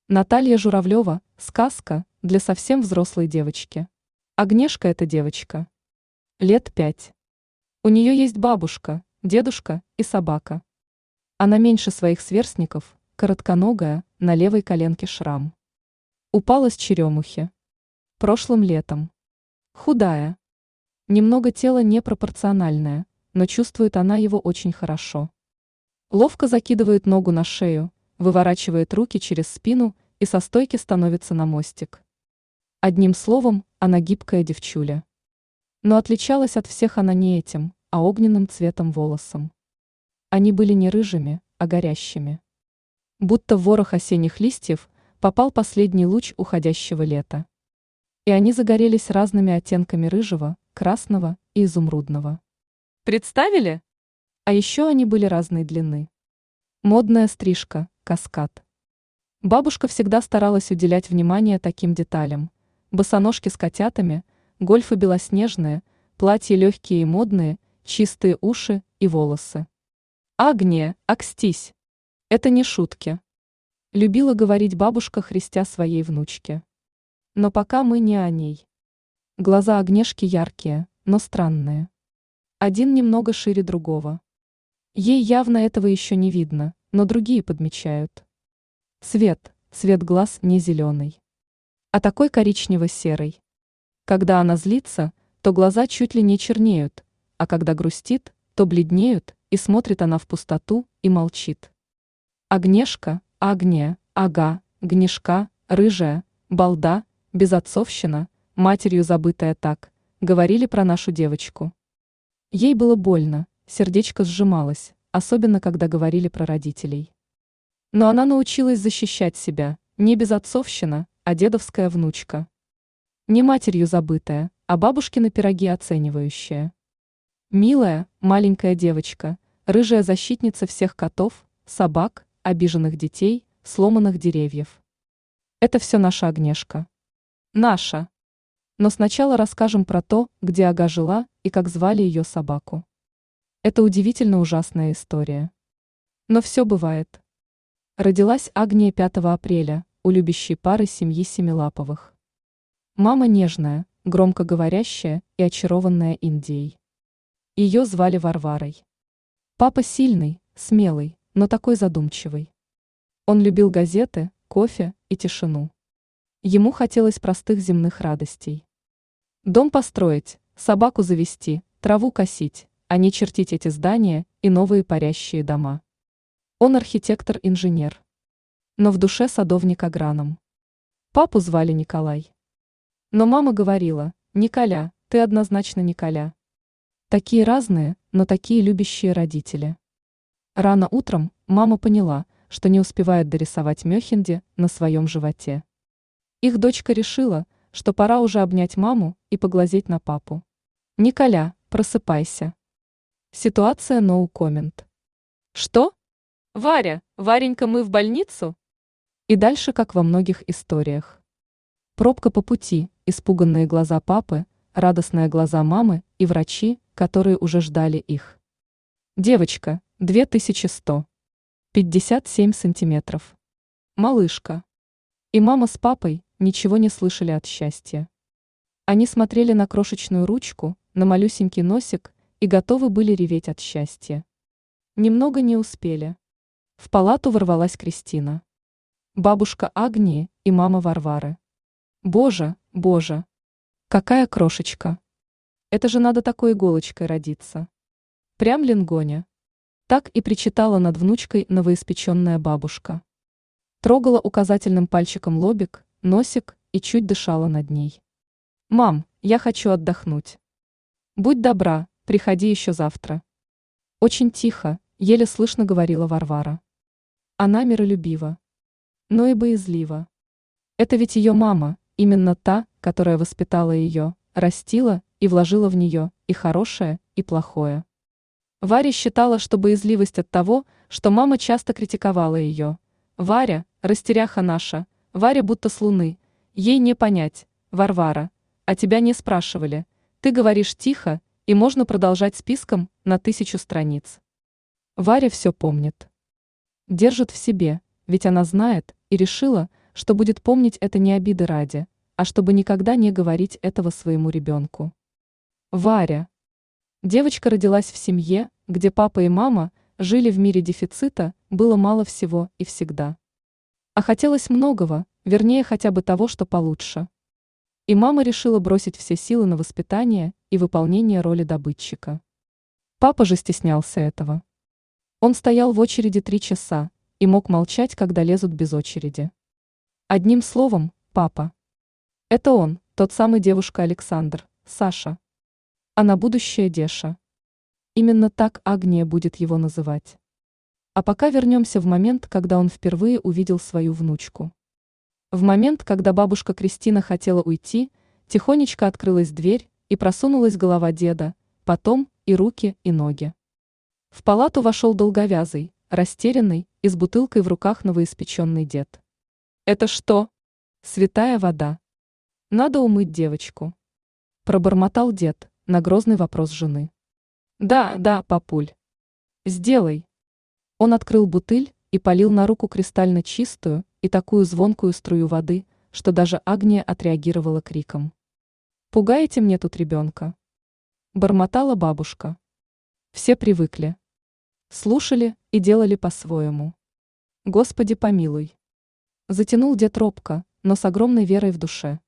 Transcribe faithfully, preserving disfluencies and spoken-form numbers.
Наталья Журавлева. Сказка для совсем взрослой девочки. Агнешка – это девочка. Лет пять. У нее есть бабушка, дедушка и собака. Она меньше своих сверстников, коротконогая, на левой коленке шрам. Упала с черемухи. Прошлым летом. Худая. Немного тело непропорциональное, но чувствует она его очень хорошо. Ловко закидывает ногу на шею, выворачивает руки через спину и со стойки становится на мостик. Одним словом, она гибкая девчуля. Но отличалась от всех она не этим, а огненным цветом волосом. Они были не рыжими, а горящими. Будто в ворох осенних листьев попал последний луч уходящего лета. И они загорелись разными оттенками рыжего, красного и изумрудного. Представили? А еще они были разной длины. Модная стрижка, каскад. Бабушка всегда старалась уделять внимание таким деталям. Босоножки с котятами, гольфы белоснежные, платья легкие и модные, чистые уши и волосы. Агния, акстись. Это не шутки. Любила говорить бабушка, хрестя своей внучке. Но пока мы не о ней. Глаза Агнешки яркие, но странные. Один немного шире другого. Ей явно этого еще не видно, но другие подмечают. Цвет, цвет глаз не зеленый, а такой коричнево-серый. Когда она злится, то глаза чуть ли не чернеют, а когда грустит, то бледнеют, и смотрит она в пустоту и молчит. Агнешка, Агния, ага, гнешка, рыжая, балда, безотцовщина, матерью забытая так, говорили про нашу девочку. Ей было больно, сердечко сжималось, особенно когда говорили про родителей. Но она научилась защищать себя, не безотцовщина, а дедовская внучка. Не матерью забытая, а бабушкины пироги оценивающая. Милая, маленькая девочка, рыжая защитница всех котов, собак, обиженных детей, сломанных деревьев. Это все наша Агнешка. Наша. Но сначала расскажем про то, где Ага жила и как звали ее собаку. Это удивительно ужасная история. Но все бывает. Родилась Агния пятого апреля, у любящей пары семьи Семилаповых. Мама нежная, громко говорящая и очарованная Индией. Ее звали Варварой. Папа сильный, смелый, но такой задумчивый. Он любил газеты, кофе и тишину. Ему хотелось простых земных радостей. Дом построить, собаку завести, траву косить, а не чертить эти здания и новые парящие дома. Он архитектор-инженер. Но в душе садовник агроном. Папу звали Николай. Но мама говорила: «Николя, ты однозначно Николя». Такие разные, но такие любящие родители. Рано утром мама поняла, что не успевает дорисовать Мёхенди на своем животе. Их дочка решила, что пора уже обнять маму и поглазеть на папу. «Николя, просыпайся». Ситуация no comment. «Что? Варя, Варенька, мы в больницу?» И дальше, как во многих историях. Пробка по пути, испуганные глаза папы, радостные глаза мамы и врачи, которые уже ждали их. Девочка, две тысячи сто пятьдесят семь сантиметров. Малышка. И мама с папой ничего не слышали от счастья. Они смотрели на крошечную ручку, на малюсенький носик и готовы были реветь от счастья. Немного не успели. В палату ворвалась Кристина. Бабушка Агнии и мама Варвары. Боже, боже, какая крошечка. Это же надо такой иголочкой родиться. Прям лингоня. Так и причитала над внучкой новоиспеченная бабушка. Трогала указательным пальчиком лобик, носик и чуть дышала над ней. «Мам, я хочу отдохнуть. Будь добра, приходи еще завтра». Очень тихо, еле слышно говорила Варвара. Она миролюбива, но и боязлива. Это ведь ее мама, именно та, которая воспитала ее, растила и вложила в нее и хорошее, и плохое. Варя считала, что боязливость от того, что мама часто критиковала ее. «Варя, растеряха наша, Варя будто с луны, ей не понять, Варвара, а тебя не спрашивали, ты говоришь тихо, и можно продолжать списком на тысячу страниц». Варя все помнит. Держит в себе, ведь она знает и решила, что будет помнить это не обиды ради, а чтобы никогда не говорить этого своему ребенку. Варя. Девочка родилась в семье, где папа и мама жили в мире дефицита, было мало всего и всегда. А хотелось многого, вернее хотя бы того, что получше. И мама решила бросить все силы на воспитание и выполнение роли добытчика. Папа же стеснялся этого. Он стоял в очереди три часа и мог молчать, когда лезут без очереди. Одним словом, папа. Это он, тот самый девушка Александр, Саша. А на будущее Деша. Именно так Агния будет его называть. А пока вернемся в момент, когда он впервые увидел свою внучку. В момент, когда бабушка Кристина хотела уйти, тихонечко открылась дверь и просунулась голова деда, потом и руки, и ноги. В палату вошел долговязый, растерянный и с бутылкой в руках новоиспеченный дед. «Это что?» «Святая вода. Надо умыть девочку», – пробормотал дед на грозный вопрос жены. «Да, да, папуль. Сделай». Он открыл бутыль и полил на руку кристально чистую и такую звонкую струю воды, что даже Агния отреагировала криком. «Пугаете мне тут ребенка?» Бормотала бабушка. Все привыкли. Слушали и делали по-своему. «Господи помилуй». Затянул дед робко, но с огромной верой в душе.